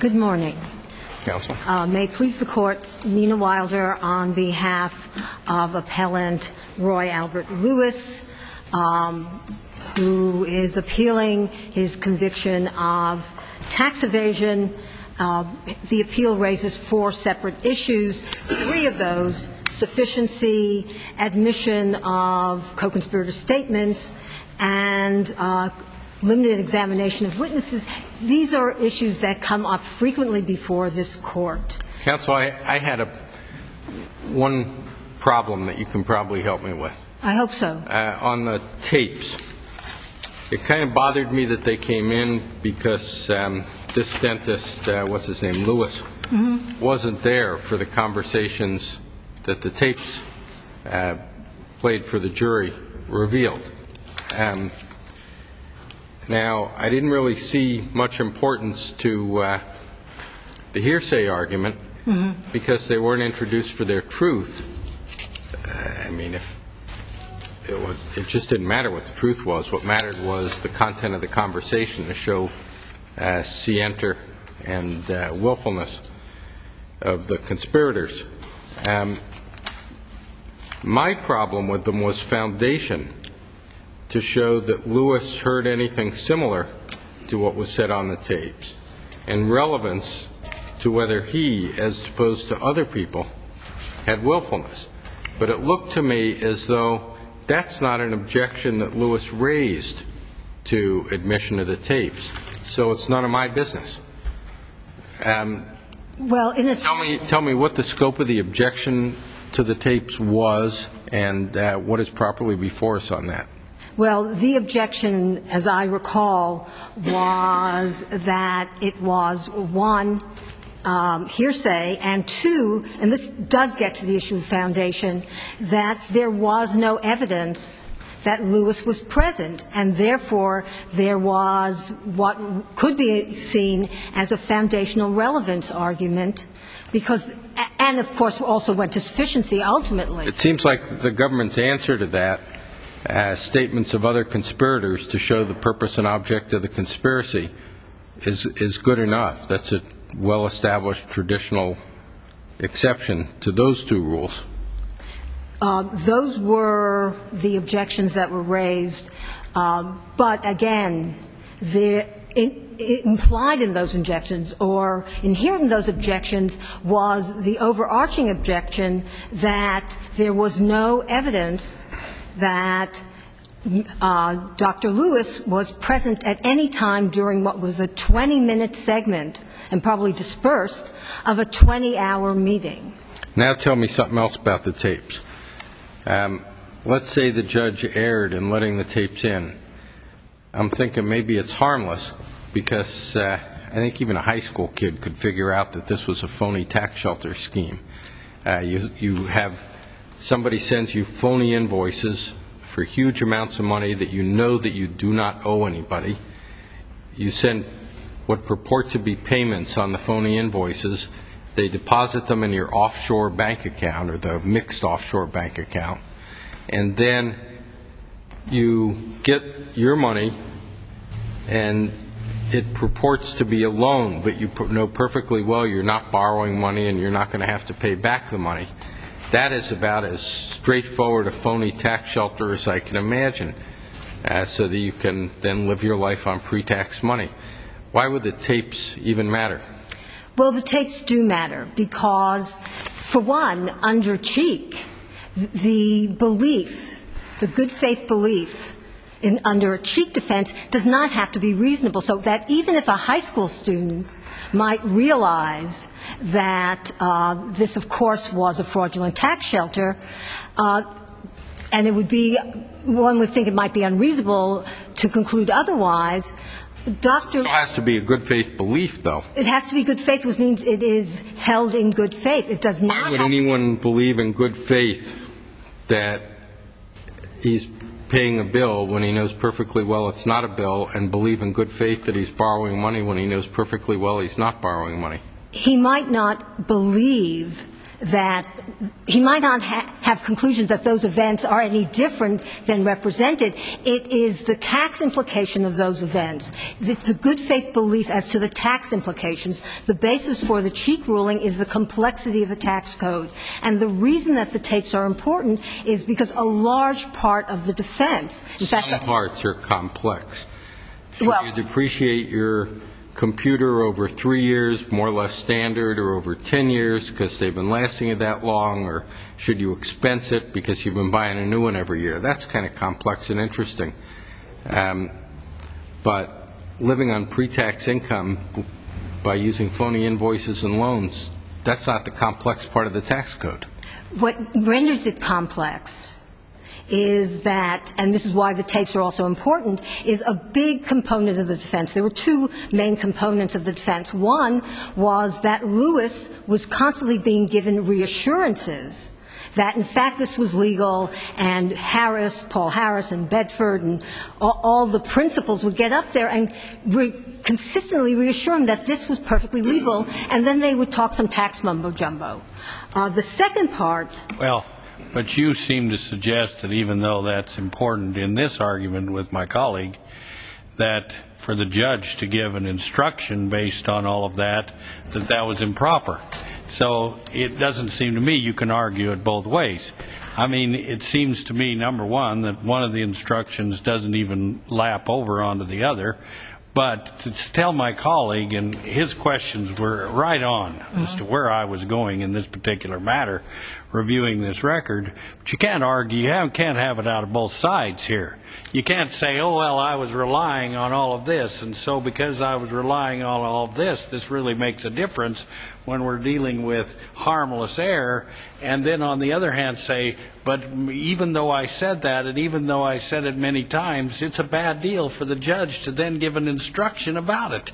Good morning. Counsel. May it please the Court, Nina Wilder on behalf of Appellant Roy Albert Lewis, who is appealing his conviction of tax evasion. The appeal raises 4 separate issues. 3 of those, sufficiency, admission of co-conspirator statements, and limited examination of witnesses. These are issues that come up frequently before this Court. Counsel, I had one problem that you can probably help me with. I hope so. On the tapes, it kind of bothered me that they came in because this dentist, what's his name, Lewis, wasn't there for the conversations that the tapes played for the jury revealed. Now, I didn't really see much importance to the hearsay argument because they weren't introduced for their truth. I mean, it just didn't matter what the truth was. What mattered was the content of the conversation to show scienter and willfulness of the conspirators. My problem with them was foundation, to show that Lewis heard anything similar to what was said on the tapes, and relevance to whether he, as opposed to other people, had willfulness. But it looked to me as though that's not an objection that Lewis raised to admission of the tapes, so it's none of my business. Well, Tell me what the scope of the objection to the tapes was and what is properly before us on that. Well, the objection, as I recall, was that it was, 1, hearsay, and 2, and this does get to the issue of foundation, that there was no evidence that Lewis was present, and therefore there was what could be seen as a foundational relevance argument, because, and of course also went to sufficiency ultimately. It seems like the government's answer to that, statements of other conspirators to show the purpose and object of the conspiracy, is good enough. That's a well-established traditional exception to those 2 rules. Those were the objections that were raised, but again, implied in those objections, or inherent in those objections, was the overarching objection that there was no evidence that Dr. Lewis was present at any time during what was a 20-minute segment, and probably dispersed, of a 20-hour meeting. Now tell me something else about the tapes. Let's say the judge erred in letting the tapes in. I'm thinking maybe it's harmless, because I think even a high school kid could figure out that this was a phony tax shelter scheme. You have somebody sends you phony invoices for huge amounts of money that you do not owe anybody. You send what purport to be payments on the phony invoices. They deposit them in your offshore bank account, or the mixed offshore bank account, and then you get your money, and it purports to be a loan, but you know perfectly well you're not borrowing money and you're not going to have to pay back the money. That is about as straightforward a phony tax shelter as I can imagine, so that you can then live your life on pre-tax money. Why would the tapes even matter? Well, the tapes do matter because, for one, under Cheek, the belief, the good faith belief under a Cheek defense does not have to be reasonable, so that even if a high school student might realize that this, of course, was a fraudulent tax shelter, and it would be, one would think it might be unreasonable to conclude otherwise, It has to be a good faith belief, though. It has to be good faith, which means it is held in good faith. It does not have to. Why would anyone believe in good faith that he's paying a bill when he knows perfectly well it's not a bill, and believe in good faith that he's borrowing money when he knows perfectly well he's not borrowing money? He might not believe that he might not have conclusions that those events are any different than represented. It is the tax implication of those events, the good faith belief as to the tax implications. The basis for the Cheek ruling is the complexity of the tax code. And the reason that the tapes are important is because a large part of the defense, in fact, some parts are complex. Should you depreciate your computer over 3 years, more or less standard, or over 10 years because they've been lasting it that long, or should you expense it because you've been buying a new one every year? That's kind of complex and interesting. But living on pre-tax income by using phony invoices and loans, that's not the complex part of the tax code. What renders it complex is that, and this is why the tapes are also important, is a big component of the defense. There were two main components of the defense. One was that Lewis was constantly being given reassurances that, in fact, this was legal, and Harris, Paul Harris and Bedford and all the principals would get up there and consistently reassure him that this was perfectly legal, and then they would talk some tax mumbo-jumbo. The second part... Well, but you seem to suggest that even though that's important in this argument with my colleague, that for the judge to give an instruction based on all of that, that was improper. So it doesn't seem to me you can argue it both ways. I mean, it seems to me, number one, that one of the instructions doesn't even lap over onto the other. But to tell my colleague, and his questions were right on as to where I was going in this particular matter, reviewing this record, but you can't argue, you can't have it out of both sides here. You can't say, oh, well, I was relying on all of this, and so because I was relying on all of this, this really makes a difference when we're dealing with harmless error, and then on the other hand say, but even though I said that, and even though I said it many times, it's a bad deal for the judge to then give an instruction about it.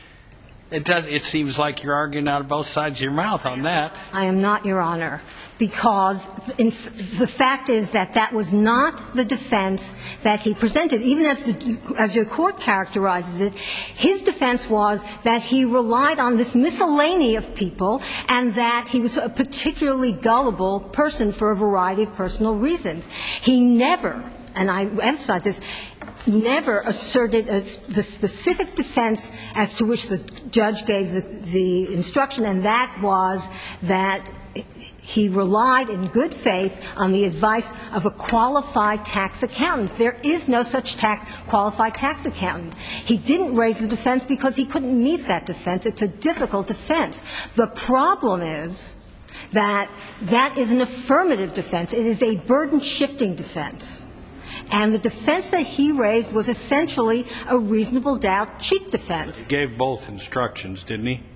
It seems like you're arguing out of both sides of your mouth on that. I am not, Your Honor, because the fact is that that was not the defense that he presented. Even as your court characterizes it, his defense was that he relied on this miscellany of people and that he was a particularly gullible person for a variety of personal reasons. He never, and I emphasize this, never asserted the specific defense as to which the judge gave the instruction, and that was that he relied in good faith on the advice of a qualified tax accountant. There is no such qualified tax accountant. He didn't raise the defense because he couldn't meet that defense. It's a difficult defense. The problem is that that is an affirmative defense. It is a burden-shifting defense. And the defense that he raised was essentially a reasonable doubt cheat defense. He gave both instructions, didn't he?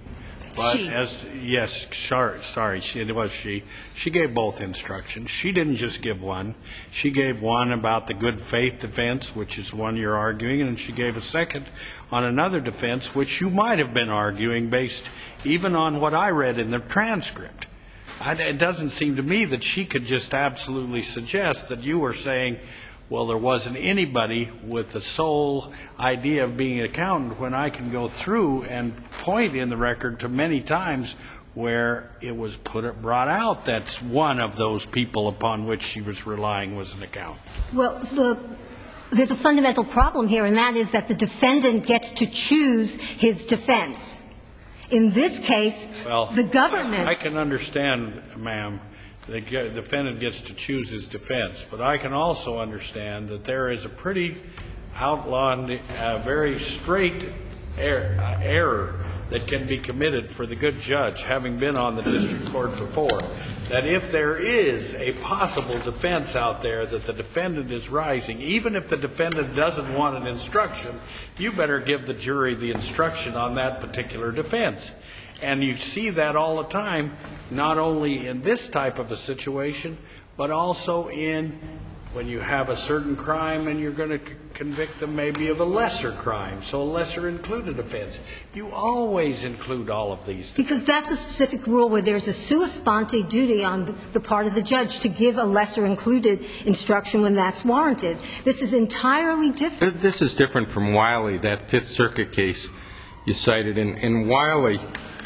Yes, sorry, it was she. She gave both instructions. She didn't just give one. She gave one about the good faith defense, which is the one you're arguing, and she gave a second on another defense, which you might have been arguing based even on what I read in the transcript. It doesn't seem to me that she could just absolutely suggest that you were saying, well, there wasn't anybody with the sole idea of being an accountant, when I can go through and point in the record to many times where it was brought out that's one of those people upon which she was relying was an accountant. Well, there's a fundamental problem here, and that is that the defendant gets to choose his defense. In this case, the government... I can understand, ma'am, the defendant gets to choose his defense, but I can also understand that there is a pretty outlawed, very straight error that can be committed for the good judge, having been on the district court before, that if there is a possible defense out there that the defendant is rising, even if the defendant doesn't want an instruction, you better give the jury the instruction on that particular defense. And you see that all the time, not only in this type of a situation, but also in when you have a certain crime and you're going to convict them maybe of a lesser crime, so a lesser included offense. You always include all of these. Because that's a specific rule where there's a sua sponte duty on the part of the judge to give a lesser included instruction when that's warranted. This is entirely different. This is different from Wiley, that Fifth Circuit case you cited. In Wiley,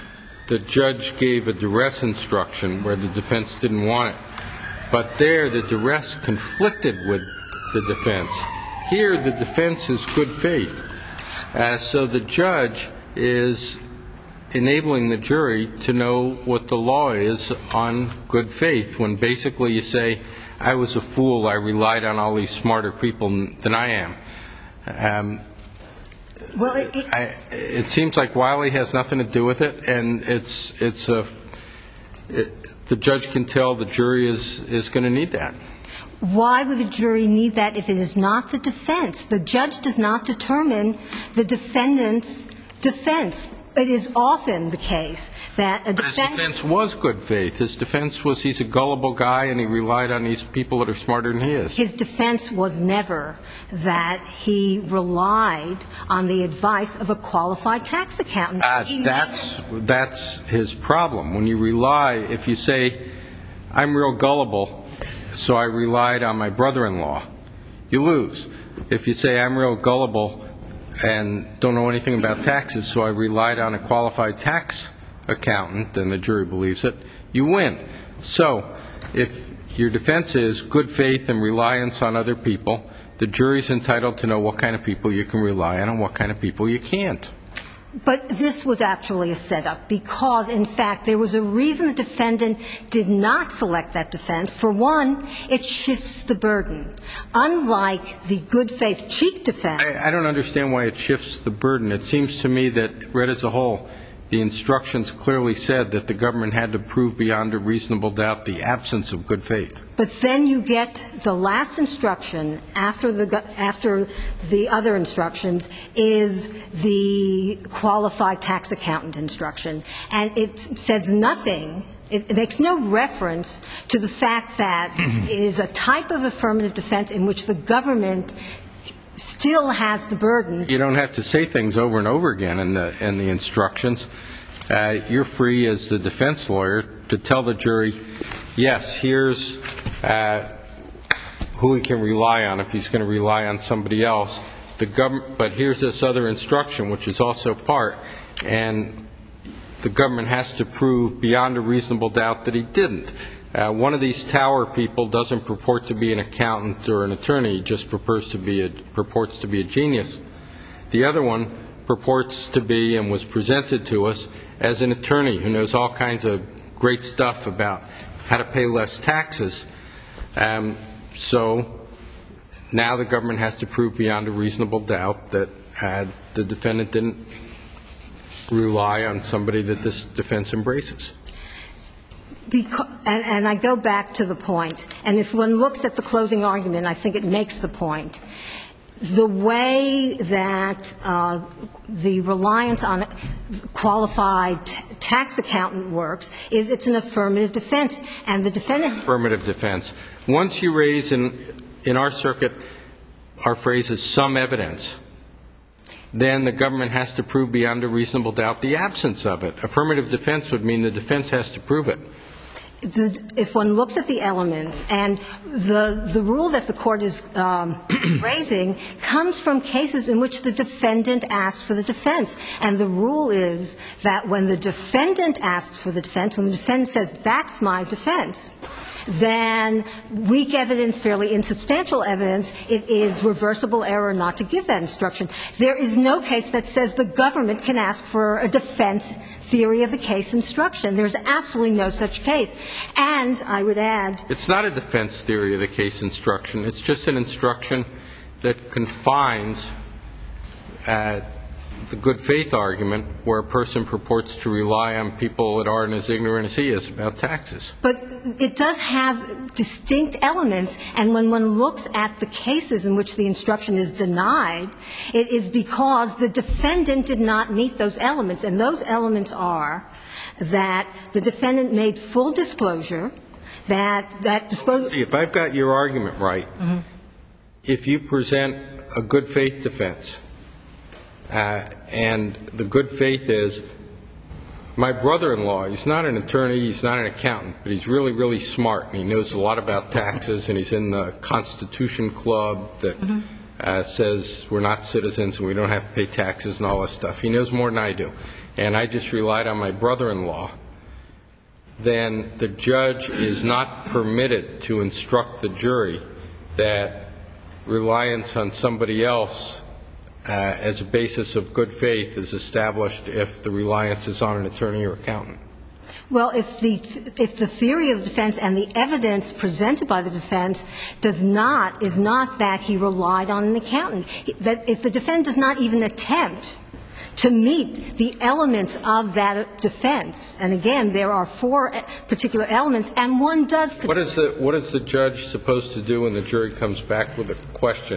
the judge gave a duress instruction where the defense didn't want it. But there, the duress conflicted with the defense. Here, the defense is good faith. So the judge is enabling the jury to know what the law is on good faith, when basically you say, I was a fool, I relied on all these smarter people than I am. It seems like Wiley has nothing to do with it, and the judge can tell the jury is going to need that. Why would the jury need that if it is not the defense? The judge does not determine the defendant's defense. It is often the case that a defense... But his defense was good faith. His defense was he's a gullible guy and he relied on these people that are smarter than he is. His defense was never that he relied on the advice of a qualified tax accountant. That's his problem. When you rely, if you say, I'm real gullible, so I relied on my brother-in-law, you lose. If you say, I'm real gullible and don't know anything about taxes, so I relied on a qualified tax accountant, and the jury believes it, you win. So if your defense is good faith and reliance on other people, the jury's entitled to know what kind of people you can rely on and what kind of people you can't. But this was actually a setup because, in fact, there was a reason the defendant did not select that defense. For one, it shifts the burden. Unlike the good faith cheek defense... I don't understand why it shifts the burden. It seems to me that, read as a whole, the instructions clearly said that the government had to prove beyond a reasonable doubt the absence of good faith. But then you get the last instruction after the other instructions is the qualified tax accountant instruction. And it says nothing, it makes no reference to the fact that it is a type of affirmative defense in which the government still has the burden. You don't have to say things over and over again in the instructions. You're free as the defense lawyer to tell the jury, yes, here's who he can rely on if he's going to rely on somebody else. But here's this other instruction, which is also part, and the government has to prove beyond a reasonable doubt that he didn't. One of these tower people doesn't purport to be an accountant or an attorney, he just purports to be a genius. The other one purports to be and was presented to us as an attorney who knows all kinds of great stuff about how to pay less taxes. So now the government has to prove beyond a reasonable doubt that the defendant didn't rely on somebody that this defense embraces. And I go back to the point, and if one looks at the closing argument, I think it makes the point. The way that the reliance on qualified tax accountant works is it's an affirmative defense, and the defendant... Affirmative defense. Once you raise in our circuit, our phrase is some evidence, then the government has to prove beyond a reasonable doubt the absence of it. Affirmative defense would mean the defense has to prove it. If one looks at the elements, and the rule that the Court is raising comes from cases in which the defendant asks for the defense. And the rule is that when the defendant asks for the defense, when the defendant says, that's my defense, then weak evidence, fairly insubstantial evidence, it is reversible error not to give that instruction. There is no case that says the government can ask for a defense theory of the case instruction. There's absolutely no such case. And I would add... It's not a defense theory of the case instruction. It's just an instruction that confines the good faith argument where a person purports to rely on people that aren't as ignorant as he is about taxes. But it does have distinct elements, and when one looks at the cases in which the instruction is denied, it is because the defendant did not meet those elements. And those elements are that the defendant made full disclosure, that disclosure... See, if I've got your argument right, if you present a good faith defense, and the good faith is, my brother-in-law, he's not an attorney, he's not an accountant, but he's really, really smart, and he knows a lot about taxes, and he's in the Constitution Club that says we're not citizens and we don't have to pay taxes and all this stuff. He knows more than I do. And I just relied on my brother-in-law. Then the judge is not permitted to instruct the jury that reliance on somebody else as a basis of good faith is established if the reliance is on an attorney or accountant. Well, if the theory of the defense and the evidence presented by the defense is not that he relied on an accountant, that if the defendant does not even attempt to meet the elements of that defense, and again, there are 4 particular elements, and one does. What is the judge supposed to do when the jury comes back with a question?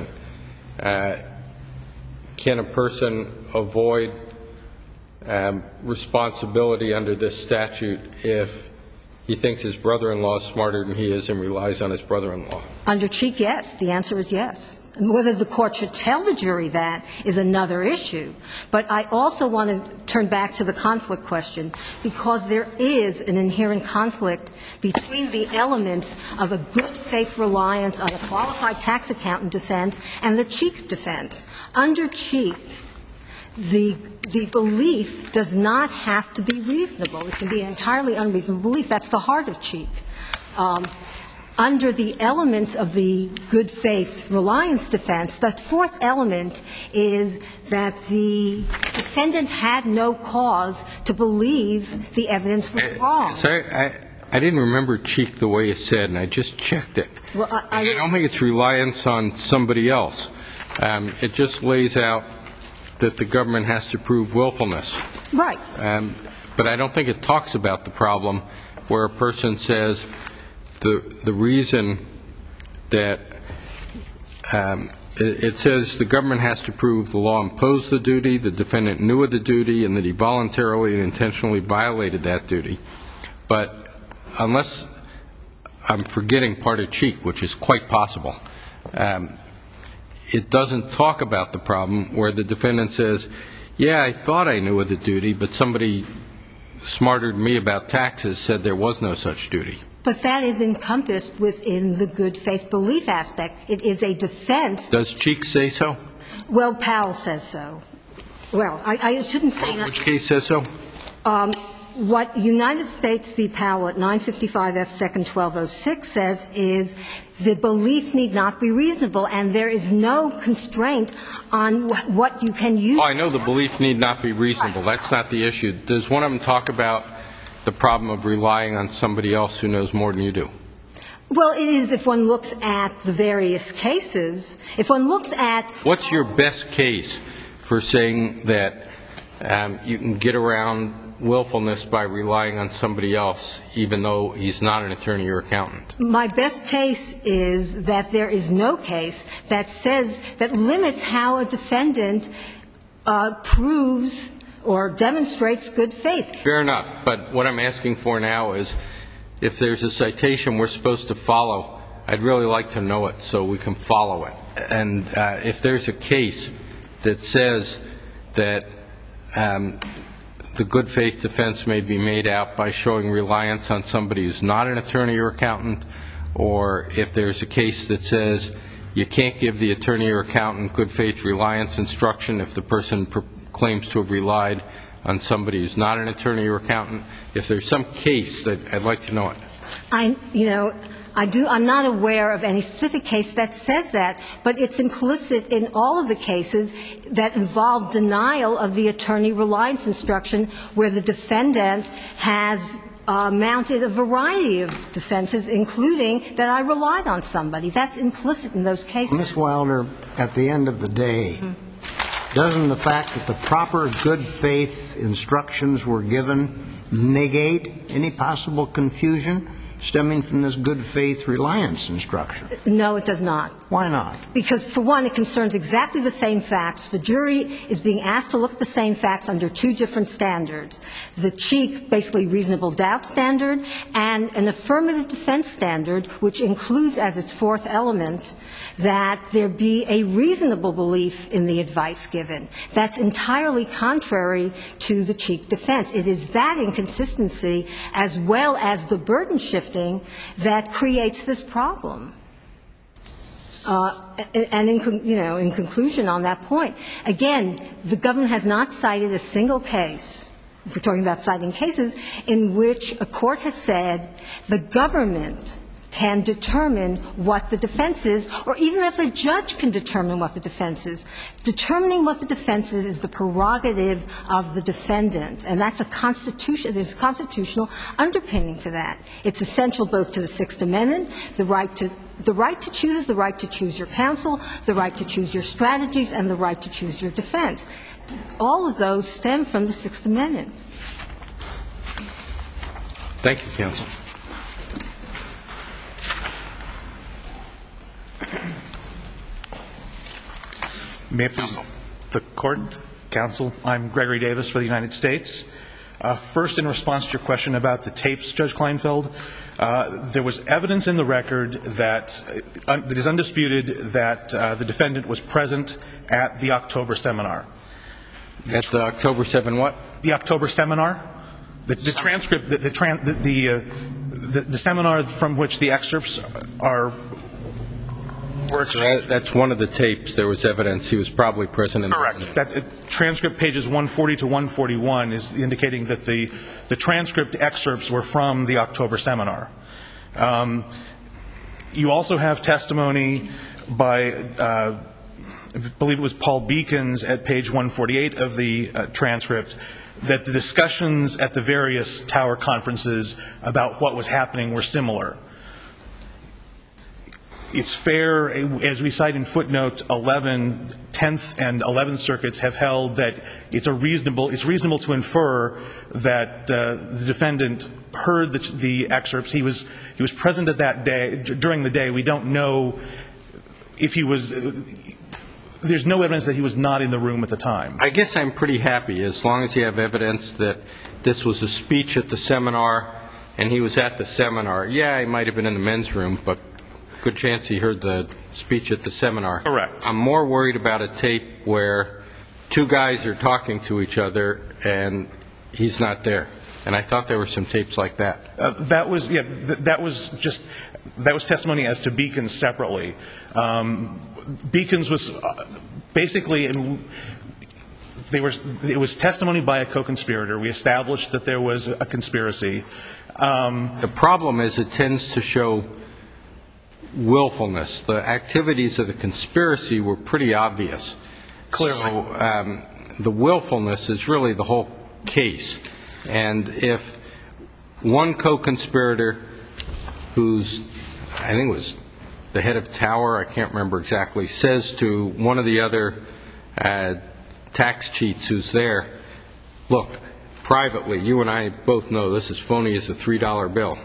Can a person avoid responsibility under this statute if he thinks his brother-in-law is smarter than he is and relies on his brother-in-law? Under Cheek, yes. The answer is yes. And whether the court should tell the jury that is another issue. But I also want to turn back to the conflict question, because there is an inherent conflict between the elements of a good faith reliance on a qualified tax accountant defense and the Cheek defense. Under Cheek, the belief does not have to be reasonable. It can be an entirely unreasonable belief. That's the heart of Cheek. Under the elements of the good faith reliance defense, the 4th element is that the defendant had no cause to believe the evidence was wrong. Sorry, I didn't remember Cheek the way you said, and I just checked it. Well, I don't think it's reliance on somebody else. It just lays out that the government has to prove willfulness. Right. But I don't think it talks about the problem where a person says the reason that it says the government has to prove the law imposed the duty, the defendant knew of the duty, and that he voluntarily and intentionally violated that duty. But unless I'm forgetting part of Cheek, which is quite possible, it doesn't talk about the problem where the defendant says, yeah, I thought I knew of the duty, but somebody smarter than me about taxes said there was no such duty. But that is encompassed within the good faith belief aspect. It is a defense. Does Cheek say so? Well, Powell says so. Well, I shouldn't say that. Which case says so? What United States v. Powell at 955 F. 2nd 1206 says is the belief need not be reasonable, and there is no constraint on what you can use. Oh, I know the belief need not be reasonable. That's not the issue. Does one of them talk about the problem of relying on somebody else who knows more than you do? Well, it is if one looks at the various cases. If one looks at what's your best case for saying that you can get around willfulness by relying on somebody else, even though he's not an attorney or accountant? My best case is that there is no case that says, that limits how a defendant proves or demonstrates good faith. Fair enough. But what I'm asking for now is if there's a citation we're supposed to follow, I'd really like to know it so we can follow it. And if there's a case that says that the good faith defense may be made out by showing reliance on somebody who's not an attorney or accountant, or if there's a case that says you can't give the attorney or accountant good faith reliance instruction if the person claims to have relied on somebody who's not an attorney or accountant, if there's some case that I'd like to know it. I'm not aware of any specific case that says that, but it's implicit in all of the cases that involve denial of the attorney reliance instruction where the defendant has mounted a variety of defenses, including that I relied on somebody. That's implicit in those cases. Ms. Wilder, at the end of the day, doesn't the fact that the proper good faith instructions were given negate any possible confusion stemming from this good faith reliance instruction? No, it does not. Why not? Because, for one, it concerns exactly the same facts. The jury is being asked to look at the same facts under 2 different standards. The Cheek, basically reasonable doubt standard, and an affirmative defense standard, which includes as its 4th element that there be a reasonable belief in the advice given. That's entirely contrary to the Cheek defense. It is that inconsistency, as well as the burden shifting, that creates this problem. And in conclusion on that point, again, the government has not cited a single case, if we're talking about citing cases, in which a court has said the government can determine what the defense is, or even if a judge can determine what the defense is. Determining what the defense is the prerogative of the defendant, and that's there's a constitutional underpinning to that. It's essential both to the Sixth Amendment, the right to choose is the right to choose your counsel, the right to choose your strategies, and the right to choose your defense. All of those stem from the Sixth Amendment. Thank you, counsel. May it please the Court, counsel, I'm Gregory Davis for the United States. First, in response to your question about the tapes, Judge Kleinfeld, there was evidence in the record that is undisputed that the defendant was present at the October seminar. At the October 7 what? The October seminar. The transcript, the seminar from which the excerpts were exchanged. That's one of the tapes. There was evidence he was probably present in the Correct. That transcript, pages 140 to 141, is indicating that the transcript excerpts were from the October seminar. You also have testimony by, I believe it was Paul Beacons at page 148 of the transcript, that the discussions at the various Tower conferences about what was happening were similar. It's fair, as we cite in footnote 11, 10th and 11th circuits have held that it's reasonable to infer that the defendant heard the excerpts. He was present at that day, during the day. We don't know if he was, there's no evidence that he was not in the room at the time. I guess I'm pretty happy as long as you have evidence that this was a speech at the seminar and he was at the seminar. Yeah, he might have been in the men's room, but good chance he heard the speech at the seminar. Correct. I'm more worried about a tape where two guys are talking to each other and he's not there. And I thought there were some tapes like that. That was testimony as to Beacons separately. Beacons was basically, it was testimony by a co-conspirator. We established that there was a conspiracy. The problem is it tends to show willfulness. The activities of the conspiracy were pretty obvious. Clearly. So the willfulness is really the whole case. And if one co-conspirator who's, I think it was the head of Tower, I can't remember exactly, says to one of the other tax cheats who's there, look, privately, you and I both know this is phony as a $3 bill.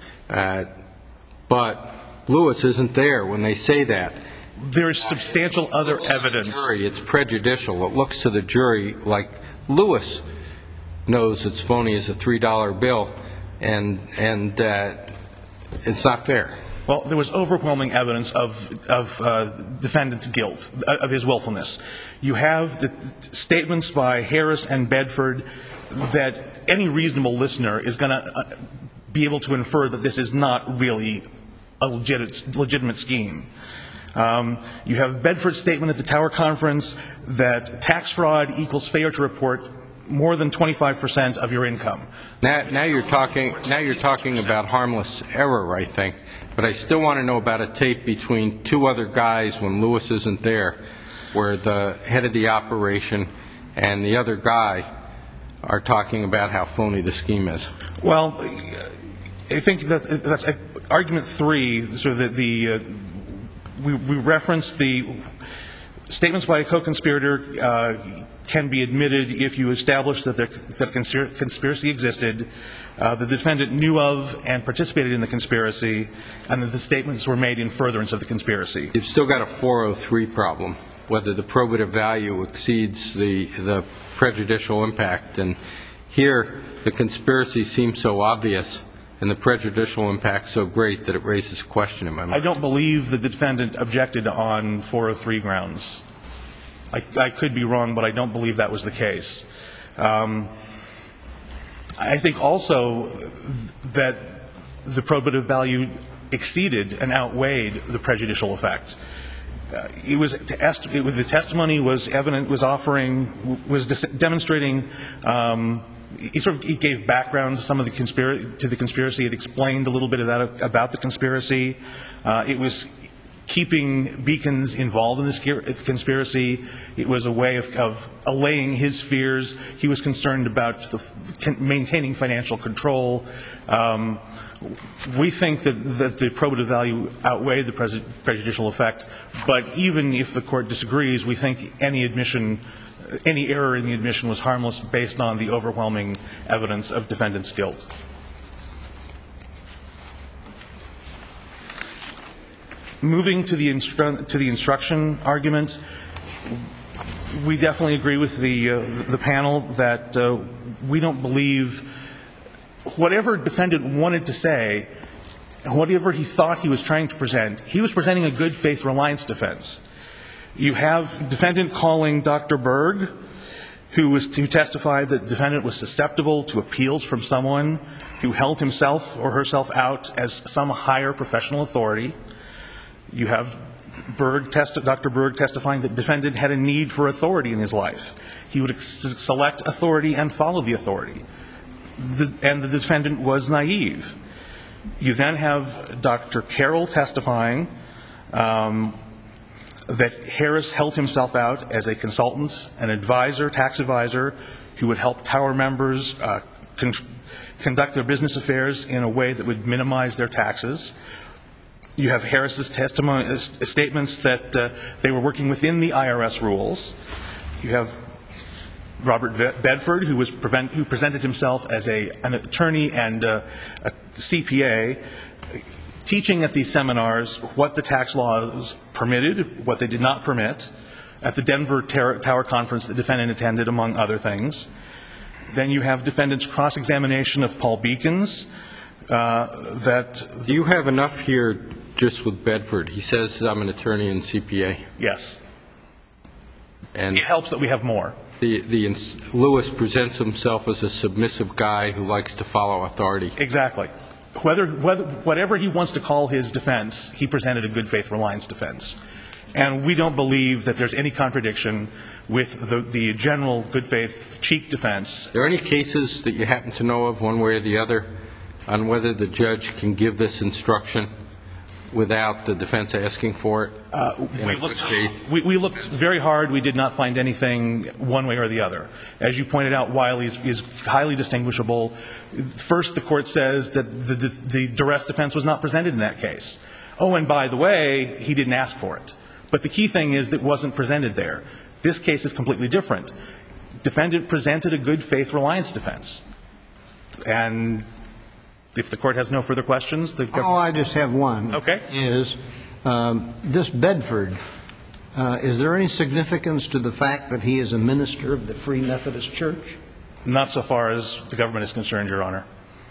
But Lewis isn't there when they say that. There is substantial other evidence. It's prejudicial. It looks to the jury like Lewis knows it's phony as a $3 bill, and it's not fair. Well, there was overwhelming evidence of defendant's guilt, of his willfulness. You have the statements by Harris and Bedford that any reasonable listener is going to be able to infer that this is not really a legitimate scheme. You have Bedford's statement at the Tower conference that tax fraud equals failure to report more than 25% of your income. Now you're talking about harmless error, I think. But I still want to know about a tape between two other guys when Lewis isn't there, where the head of the operation and the other guy are talking about how phony the scheme is. Well, I think that's argument 3. So that we reference the statements by a co-conspirator can be admitted if you establish that the conspiracy existed, the defendant knew of and participated in the conspiracy, and that the statements were made in furtherance of the conspiracy. You've still got a 403 problem, whether the probative value exceeds the prejudicial impact. And here the conspiracy seems so obvious and the prejudicial impact so great that it raises a question in my mind. I don't believe the defendant objected on 403 grounds. I could be wrong, but I don't believe that was the case. I think also that the probative value exceeded and outweighed the prejudicial effect. The testimony was evident, was demonstrating. He gave background to some of the conspiracy. It explained a little bit of that about the conspiracy. It was keeping Beacons involved in this conspiracy. It was a way of allaying his fears. He was concerned about maintaining financial control. We think that the probative value outweighed the prejudicial effect, but even if the court disagrees, we think any error in the admission was harmless based on the overwhelming evidence of defendant's guilt. Moving to the instruction argument, we definitely agree with the panel that we don't believe whatever defendant wanted to say, whatever he thought he was trying to present, he was presenting a good faith reliance defense. You have defendant calling Dr. Berg, who testified that the defendant was susceptible to appeals from someone who held himself or herself out as some higher professional authority. You have Dr. Berg testifying that the defendant had a need for authority in his life. He would select authority and follow the authority. And the defendant was naive. You then have Dr. Carroll testifying that Harris held himself out as a consultant, an advisor, tax advisor, who would help Tower members conduct their business affairs in a way that would minimize their taxes. You have Harris's statements that they were working within the IRS rules. You have Robert Bedford, who presented himself as an attorney and a CPA, teaching at these seminars what the tax laws permitted, what they did not permit, at the Denver Tower Conference the defendant attended, among other things. Then you have defendant's cross-examination of Paul Beacons. Do you have enough here just with Bedford? He says I'm an attorney and CPA. Yes. And it helps that we have more. Lewis presents himself as a submissive guy who likes to follow authority. Exactly. Whatever he wants to call his defense, he presented a good faith reliance defense. And we don't believe that there's any contradiction with the general good faith cheek defense. Are there any cases that you happen to know of, one way or the other, on whether the judge can give this instruction without the defense asking for it? We looked very hard. We did not find anything one way or the other. As you pointed out, Wiley is highly distinguishable. First, the court says that the duress defense was not presented in that case. Oh, and by the way, he didn't ask for it. But the key thing is that it wasn't presented there. This case is completely different. Defendant presented a good faith reliance defense. And if the court has no further questions, I just have one. Okay. Is this Bedford, is there any significance to the fact that he is a minister of the Free Methodist Church? Not so far as the government is concerned, Your Honor.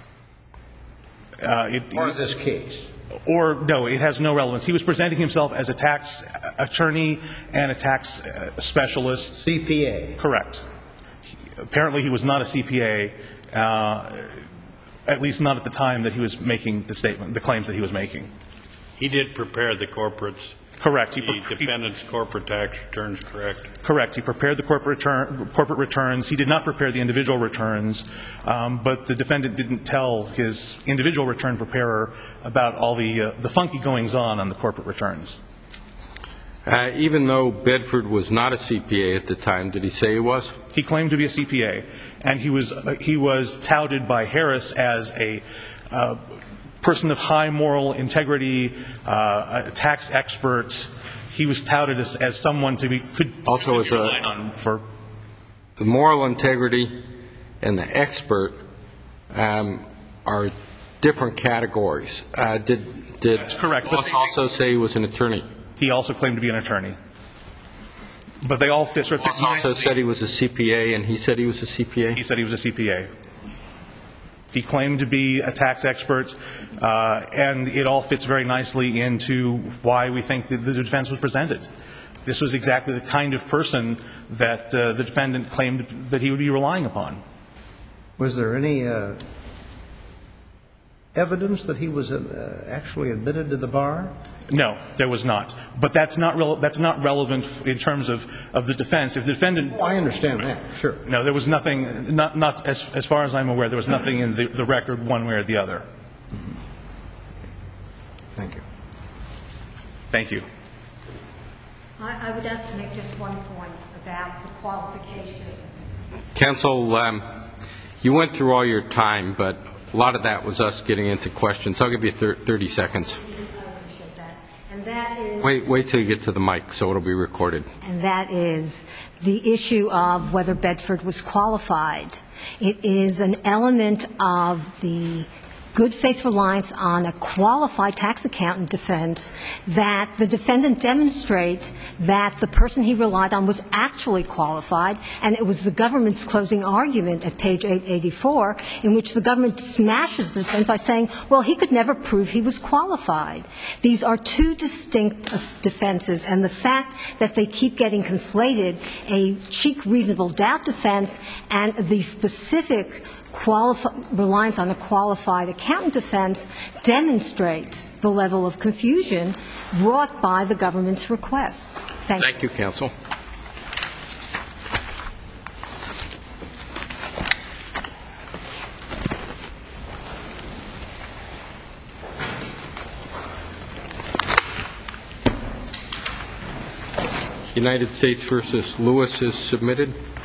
Or this case? No, it has no relevance. He was presenting himself as a tax attorney and a tax specialist. CPA? Correct. Apparently he was not a CPA, at least not at the time that he was making the claims that he was making. He did prepare the corporates. Correct. The defendant's corporate tax returns, correct? Correct. He prepared the corporate returns. He did not prepare the individual returns, but the defendant didn't tell his individual return preparer about all the funky goings-on the corporate returns. Even though Bedford was not a CPA at the time, did he say he was? He claimed to be a CPA, and he was touted by Harris as a person of high moral integrity, a tax expert. He was touted as someone could be relied on for. The moral integrity and the expert are different categories. That's correct. Did he also say he was an attorney? He also claimed to be an attorney. But they all fit nicely. He also said he was a CPA, and he said he was a CPA? He said he was a CPA. He claimed to be a tax expert, and it all fits very nicely into why we think the defense was presented. This was exactly the kind of person that the defendant claimed that he would be relying upon. Was there any evidence that he was actually admitted to the bar? No, there was not. But that's not relevant in terms of the defense. If the defendant... Oh, I understand that, sure. No, there was nothing, not as far as I'm aware, there was nothing in the record one way or the other. Thank you. Thank you. I would ask to make just one point about the qualification. Counsel, you went through all your time, but a lot of that was us getting into questions. I'll give you 30 seconds. I appreciate that. And that is... Wait till you get to the mic so it'll be recorded. And that is the issue of whether Bedford was qualified. It is an element of the good faith reliance on a qualified tax accountant defense that the defendant demonstrates that the person he relied on was actually qualified, and it was the government's closing argument at page 884 in which the government smashes the defense by saying, well, he could never prove he was qualified. These are two distinct defenses, and the fact that they keep getting conflated, a cheap reasonable doubt defense and the specific reliance on a qualified accountant defense demonstrates the level of confusion brought by the government's request. Thank you. Thank you, counsel. United States versus Lewis is submitted.